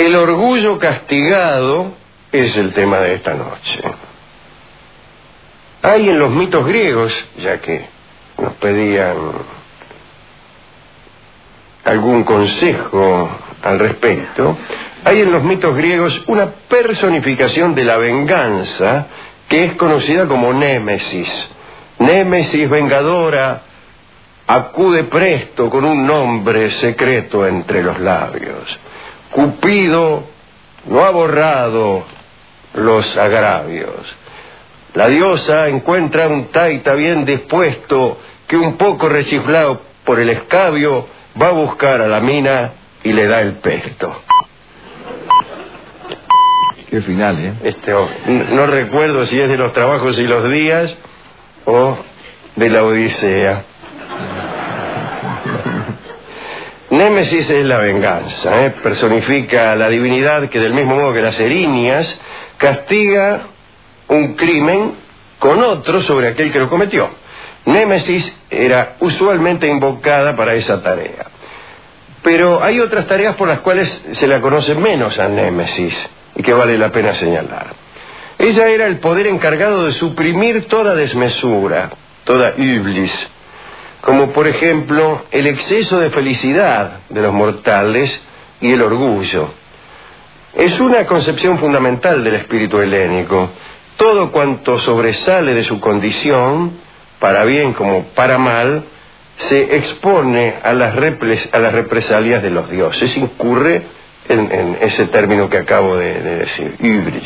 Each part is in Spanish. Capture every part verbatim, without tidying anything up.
El orgullo castigado es el tema de esta noche. Hay en los mitos griegos, ya que nos pedían algún consejo al respecto, hay en los mitos griegos una personificación de la venganza que es conocida como Némesis. Némesis vengadora acude presto con un nombre secreto entre los labios. Cupido no ha borrado los agravios. La diosa encuentra un taita bien dispuesto que un poco rechiflado por el escabio va a buscar a la mina y le da el pesto. Qué final, ¿eh? Este, oh, no recuerdo si es de los trabajos y los días o de la Odisea. Némesis es la venganza, ¿eh? Personifica a la divinidad que del mismo modo que las erinias castiga un crimen con otro sobre aquel que lo cometió. Némesis era usualmente invocada para esa tarea. Pero hay otras tareas por las cuales se la conoce menos a Némesis y que vale la pena señalar. Ella era el poder encargado de suprimir toda desmesura, toda iblis, como por ejemplo el exceso de felicidad de los mortales y el orgullo. Es una concepción fundamental del espíritu helénico. Todo cuanto sobresale de su condición, para bien como para mal, se expone a las, repres, a las represalias de los dioses, incurre en, en ese término que acabo de, de decir, ibris.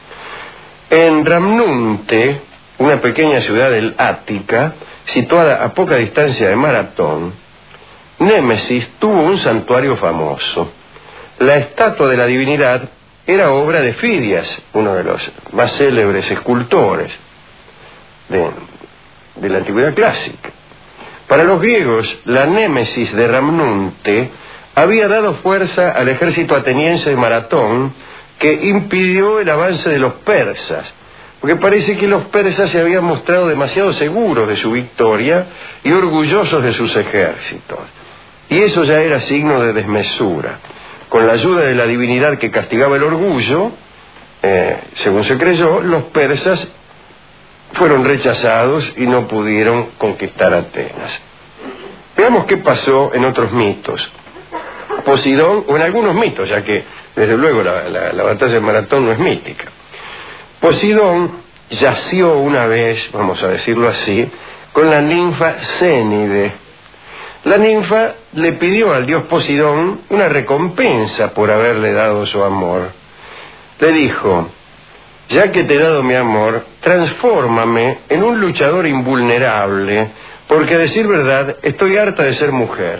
En Ramnunte, una pequeña ciudad del Ática, situada a poca distancia de Maratón, Némesis tuvo un santuario famoso. La estatua de la divinidad era obra de Fidias, uno de los más célebres escultores de, de la antigüedad clásica. Para los griegos, la Némesis de Ramnunte había dado fuerza al ejército ateniense de Maratón, que impidió el avance de los persas, porque parece que los persas se habían mostrado demasiado seguros de su victoria y orgullosos de sus ejércitos. Y eso ya era signo de desmesura. Con la ayuda de la divinidad que castigaba el orgullo, eh, según se creyó, los persas fueron rechazados y no pudieron conquistar Atenas. Veamos qué pasó en otros mitos. Posidón, o en algunos mitos, ya que desde luego la, la, la batalla de Maratón no es mítica. Posidón yació una vez, vamos a decirlo así, con la ninfa Cénide. La ninfa le pidió al dios Posidón una recompensa por haberle dado su amor. Le dijo: ya que te he dado mi amor, transfórmame en un luchador invulnerable, porque a decir verdad, estoy harta de ser mujer.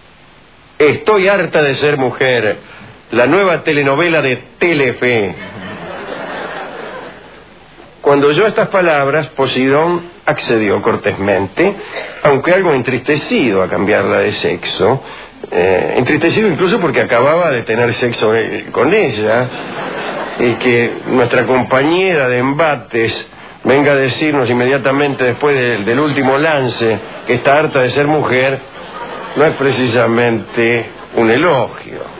Estoy harta de ser mujer, la nueva telenovela de Telefe. Cuando oyó estas palabras, Posidón accedió cortésmente, aunque algo entristecido a cambiarla de sexo, eh, entristecido incluso porque acababa de tener sexo con ella, y que nuestra compañera de embates venga a decirnos inmediatamente después de, del último lance que está harta de ser mujer, no es precisamente un elogio.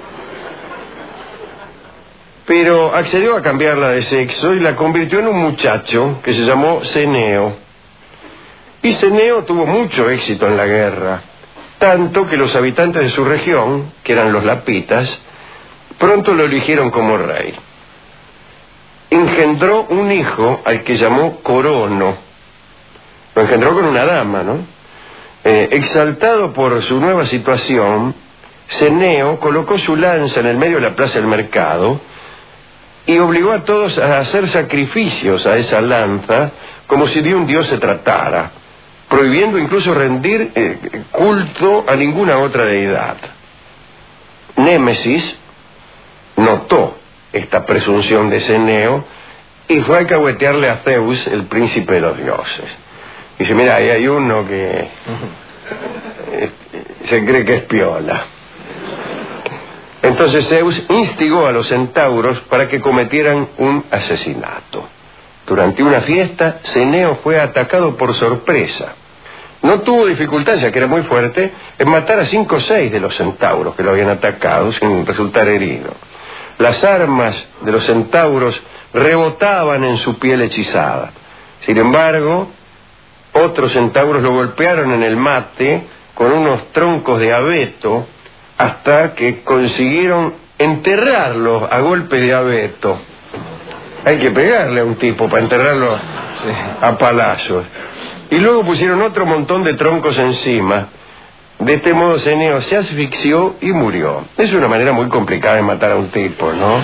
Pero accedió a cambiarla de sexo y la convirtió en un muchacho que se llamó Ceneo. Y Ceneo tuvo mucho éxito en la guerra, tanto que los habitantes de su región, que eran los lapitas, pronto lo eligieron como rey. Engendró un hijo al que llamó Corono. Lo engendró con una dama, ¿no? Eh, exaltado por su nueva situación, Ceneo colocó su lanza en el medio de la plaza del mercado y obligó a todos a hacer sacrificios a esa lanza como si de un dios se tratara, prohibiendo incluso rendir eh, culto a ninguna otra deidad. Némesis notó esta presunción de Ceneo y fue a alcahuetearle a Zeus, el príncipe de los dioses. Dice: mira, ahí hay uno que eh, se cree que es piola. Entonces Zeus instigó a los centauros para que cometieran un asesinato. Durante una fiesta, Ceneo fue atacado por sorpresa. No tuvo dificultad, ya que era muy fuerte, en matar a cinco o seis de los centauros que lo habían atacado sin resultar herido. Las armas de los centauros rebotaban en su piel hechizada. Sin embargo, otros centauros lo golpearon en el mate con unos troncos de abeto hasta que consiguieron enterrarlo a golpes de abeto. Hay que pegarle a un tipo para enterrarlo a palazos. Y luego pusieron otro montón de troncos encima. De este modo Ceneo se asfixió y murió. Es una manera muy complicada de matar a un tipo, ¿no?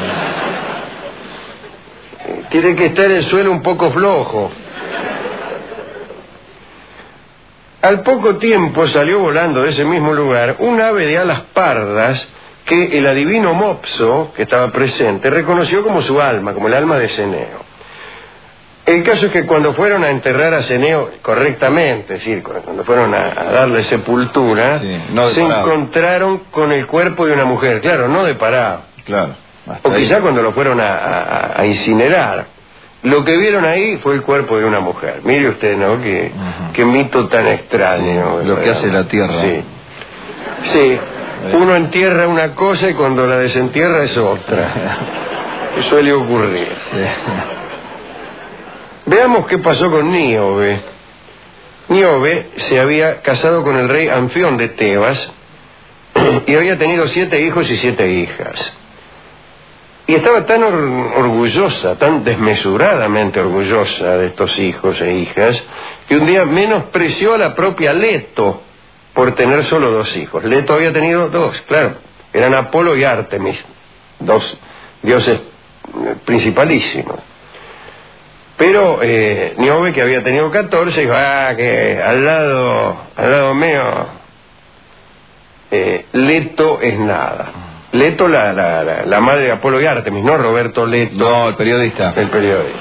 Tiene que estar el suelo un poco flojo. Al poco tiempo salió volando de ese mismo lugar un ave de alas pardas que el adivino Mopso, que estaba presente, reconoció como su alma, como el alma de Ceneo. El caso es que cuando fueron a enterrar a Ceneo correctamente, es decir, cuando fueron a, a darle sepultura, sí, no se encontraron con el cuerpo de una mujer, claro, no de parado. Claro. O quizá ahí, cuando lo fueron a, a, a incinerar. Lo que vieron ahí fue el cuerpo de una mujer. Mire usted, ¿no? Qué, uh-huh. qué mito tan extraño. Sí, lo que hace la tierra. Sí. Sí. Uno entierra una cosa y cuando la desentierra es otra. Que suele ocurrir. Sí. Veamos qué pasó con Níobe. Níobe se había casado con el rey Anfión de Tebas y había tenido siete hijos y siete hijas. Y estaba tan or orgullosa, tan desmesuradamente orgullosa de estos hijos e hijas, que un día menospreció a la propia Leto por tener solo dos hijos. Leto había tenido dos, claro, eran Apolo y Artemis, dos dioses principalísimos. Pero eh, Níobe, que había tenido catorce, dijo, ah, que al lado, al lado mío, eh, Leto es nada. Leto, la, la, la, la madre de Apolo y Artemis, no Roberto Leto. No, el periodista. El periodista.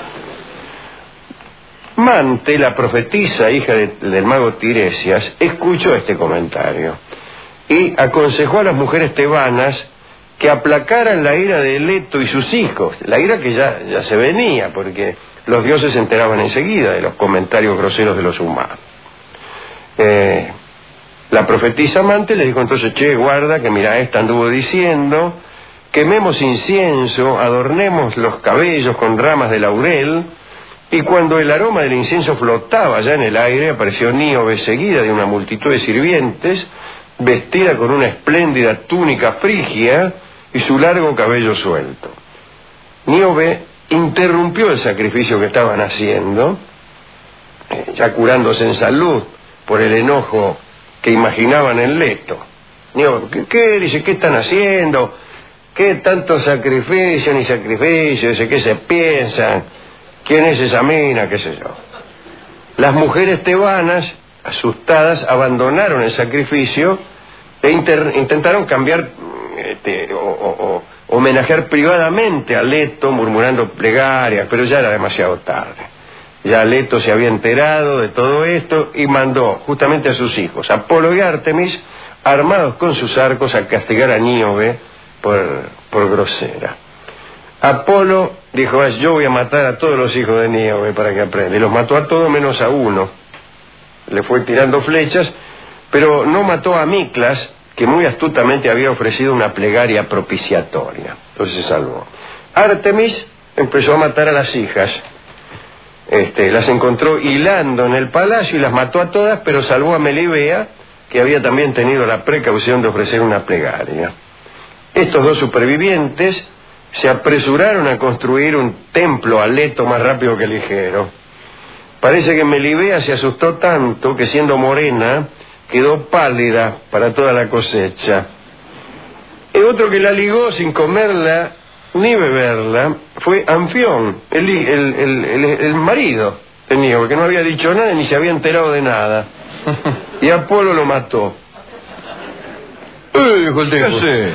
Mante, la profetisa, hija de, del mago Tiresias, escuchó este comentario y aconsejó a las mujeres tebanas que aplacaran la ira de Leto y sus hijos, la ira que ya, ya se venía, porque los dioses se enteraban enseguida de los comentarios groseros de los humanos. Eh... La profetisa Mante le dijo entonces, che, guarda, que mira, esta anduvo diciendo, quememos incienso, adornemos los cabellos con ramas de laurel, y cuando el aroma del incienso flotaba ya en el aire, apareció Níobe seguida de una multitud de sirvientes, vestida con una espléndida túnica frigia y su largo cabello suelto. Níobe interrumpió el sacrificio que estaban haciendo, eh, ya curándose en salud por el enojo que imaginaban en Leto. Digo, ¿qué, qué? Dice, ¿qué están haciendo? ¿Qué tanto sacrificio ni sacrificio? Dice, ¿qué se piensan? ¿Quién es esa mina? ¿Qué sé yo? Las mujeres tebanas, asustadas, abandonaron el sacrificio e inter intentaron cambiar, este, o, o, o homenajear privadamente a Leto, murmurando plegarias, pero ya era demasiado tarde. Ya Leto se había enterado de todo esto y mandó justamente a sus hijos, Apolo y Artemis, armados con sus arcos, a castigar a Níobe por, por grosera. Apolo dijo, yo voy a matar a todos los hijos de Níobe para que aprenda. Y los mató a todos menos a uno. Le fue tirando flechas, pero no mató a Miclas, que muy astutamente había ofrecido una plegaria propiciatoria. Entonces se salvó. Artemis empezó a matar a las hijas. Este, las encontró hilando en el palacio y las mató a todas, pero salvó a Melibea, que había también tenido la precaución de ofrecer una plegaria. Estos dos supervivientes se apresuraron a construir un templo a Leto más rápido que ligero. Parece que Melibea se asustó tanto que, siendo morena, quedó pálida para toda la cosecha. El otro que la ligó sin comerla ni beberla fue Anfión, el, el, el, el, el marido de Níobe, que no había dicho nada ni se había enterado de nada. Y Apolo lo mató. ¡Eh! Dijo el tipo. ¿Qué sé?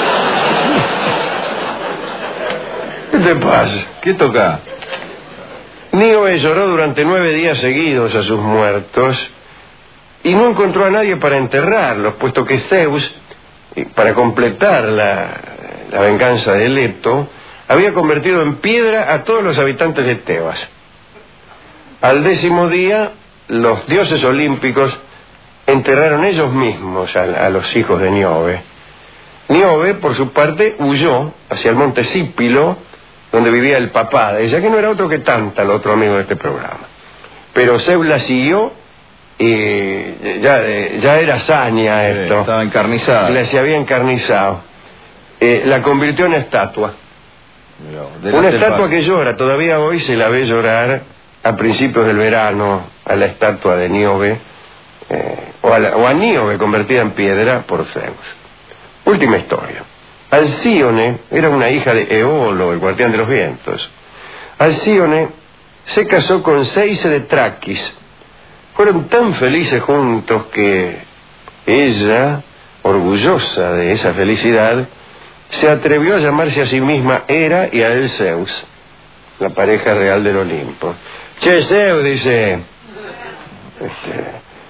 ¿Qué te pasa? ¿Qué toca? Níobe lloró durante nueve días seguidos a sus muertos y no encontró a nadie para enterrarlos, puesto que Zeus, para completar la, la venganza de Leto, había convertido en piedra a todos los habitantes de Tebas. Al décimo día, los dioses olímpicos enterraron ellos mismos a, a los hijos de Níobe. Níobe, por su parte, huyó hacia el monte Sípilo, donde vivía el papá de ella, que no era otro que Tántalo, otro amigo de este programa. Pero Zeus la siguió y ya, ya era hazaña esto. Sí, estaba encarnizada. Le, se había encarnizado. Eh, la convirtió en estatua. Pero, Una estatua que llora. Todavía hoy se la ve llorar a principios del verano a la estatua de Níobe, eh, o, a la, o a Níobe convertida en piedra por Zeus. Última historia. Alcíone era una hija de Eolo, el guardián de los vientos. Alcíone se casó con Seice de Traquis. Fueron tan felices juntos que ella, orgullosa de esa felicidad, se atrevió a llamarse a sí misma Hera y a él Zeus, la pareja real del Olimpo. Che, Zeus, dice, este,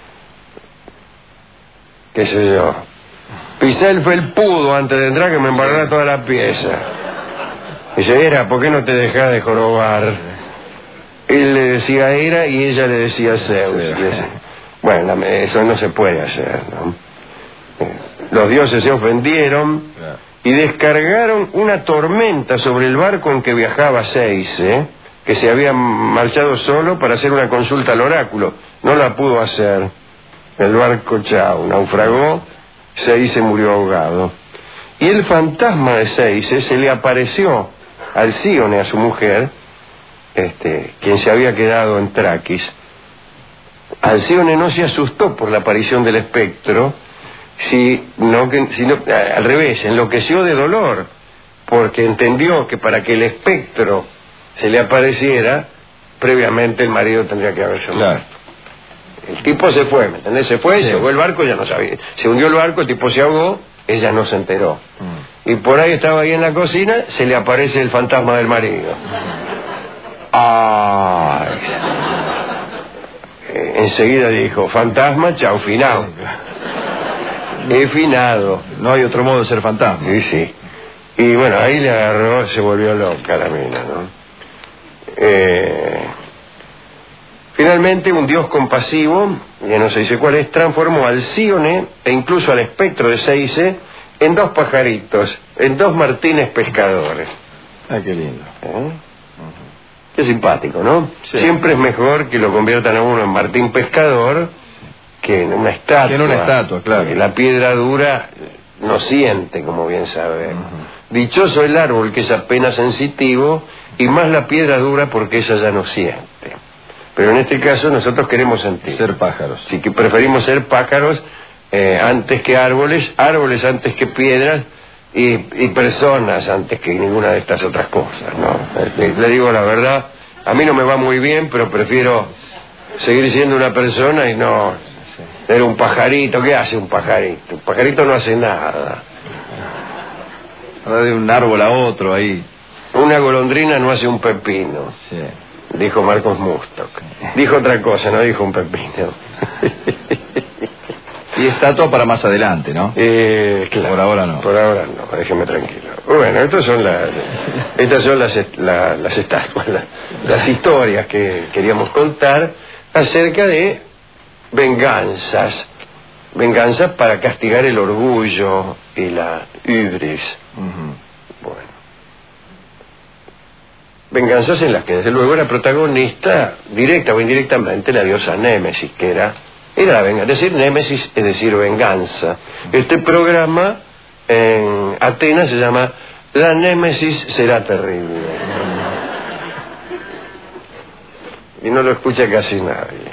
qué sé yo, pisé el felpudo antes de entrar que me embarrara toda la pieza. Dice, Hera, ¿por qué no te dejas de jorobar? Él le decía a Hera y ella le decía a Zeus. Sí. Decía, bueno, eso no se puede hacer, ¿no? Los dioses se ofendieron y descargaron una tormenta sobre el barco en que viajaba Seice, que se había marchado solo para hacer una consulta al oráculo. No la pudo hacer. El barco, chao, naufragó. Seice murió ahogado. Y el fantasma de Seice se le apareció a Alcíone, a su mujer, este, quien se había quedado en Traquis. Alcíone no se asustó por la aparición del espectro, sino que, sino, al revés, enloqueció de dolor, porque entendió que para que el espectro se le apareciera, previamente el marido tendría que haberse muerto. Claro. El tipo se fue, ¿me entendés? Se fue, sí. Se ahogó el barco, ya no sabía. Se hundió el barco, el tipo se ahogó, ella no se enteró. Mm. Y por ahí estaba ahí en la cocina, se le aparece el fantasma del marido. Ay. Eh, enseguida dijo, fantasma, chao, finado. He finado. No hay otro modo de ser fantasma. Sí, sí. Y bueno, ahí le agarró, se volvió loca la mina, ¿no? Eh... Finalmente, un dios compasivo, ya no se dice cuál es, transformó a Alcíone e incluso al espectro de Seice en dos pajaritos, en dos martines pescadores. Ah, qué lindo. ¿Eh? Uh-huh. Qué simpático, ¿no? Sí. Siempre es mejor que lo conviertan a uno en martín pescador que en una estatua. Que en una estatua, claro. Porque la piedra dura no siente, como bien sabemos. Uh-huh. Dichoso el árbol que es apenas sensitivo, y más la piedra dura porque ella ya no siente. Pero en este caso nosotros queremos sentir. Ser pájaros. Sí, que preferimos ser pájaros eh, antes que árboles, árboles antes que piedras y, y personas antes que ninguna de estas otras cosas, ¿no? Le, le digo la verdad, a mí no me va muy bien, pero prefiero seguir siendo una persona y no ser un pajarito. ¿Qué hace un pajarito? Un pajarito no hace nada. Va de un árbol a otro ahí. Una golondrina no hace un pepino. Sí. Dijo Marcos Mustok. Dijo otra cosa, no dijo un pepino. Y estatua para más adelante, ¿no? Eh, claro, por ahora no. Por ahora no, déjeme tranquilo. Bueno, estas son, la, estas son las, la, las estatuas, la, las historias que queríamos contar acerca de venganzas. Venganzas para castigar el orgullo y la hubris. Uh-huh. Bueno. Venganzas en las que desde luego era protagonista, directa o indirectamente, la diosa Némesis, que era, era la venganza. Decir Némesis es decir venganza. Este programa en Atenas se llama La Némesis será terrible. Y no lo escucha casi nadie.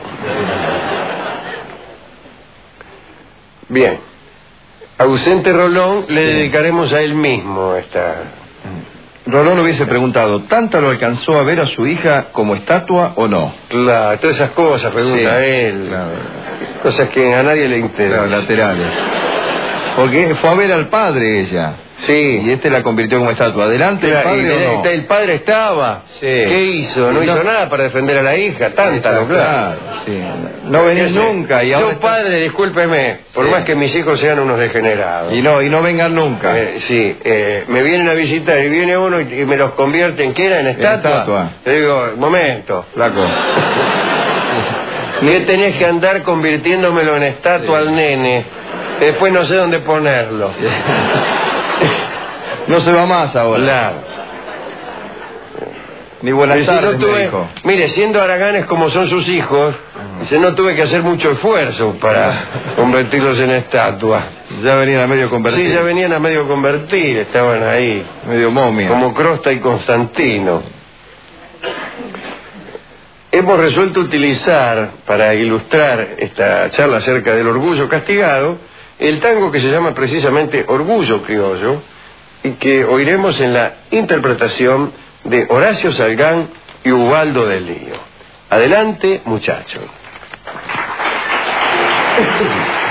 Bien. Ausente Rolón, le dedicaremos a él mismo esta... Rolón hubiese preguntado, ¿Tántalo lo alcanzó a ver a su hija como estatua o no? Claro, todas esas cosas, pregunta sí, él. Claro. Cosas que a nadie le interesan. Claro, laterales. Porque fue a ver al padre ella. Sí. Y este la convirtió como estatua. ¿Adelante claro, el padre o no? El padre estaba. Sí. ¿Qué hizo? No, no hizo nada para defender a la hija. Tántalo, claro. claro. Sí. No venís nunca. Y ahora yo, está... padre, discúlpeme, por sí. más que mis hijos sean unos degenerados. Y no, y no vengan nunca. Eh, sí, eh, me vienen a visitar y viene uno y, y me los convierte en ¿qué era? ¿En estatua? En estatua. Le digo, momento. Flaco. ¿Qué tenés que andar convirtiéndomelo en estatua sí. al nene? Después no sé dónde ponerlo. Sí. No se va más ahora. Claro. Ni buenas Dice, tardes, no tuve, me dijo. mire, siendo haraganes como son sus hijos, dice, no tuve que hacer mucho esfuerzo para convertirlos en estatua. Ya venían a medio convertir. Sí, ya venían a medio convertir, estaban ahí. Medio momia. Como Crosta y Constantino. Hemos resuelto utilizar, para ilustrar esta charla acerca del orgullo castigado, el tango que se llama precisamente Orgullo Criollo, y que oiremos en la interpretación de Horacio Salgán y Ubaldo del Lío. Adelante, muchachos.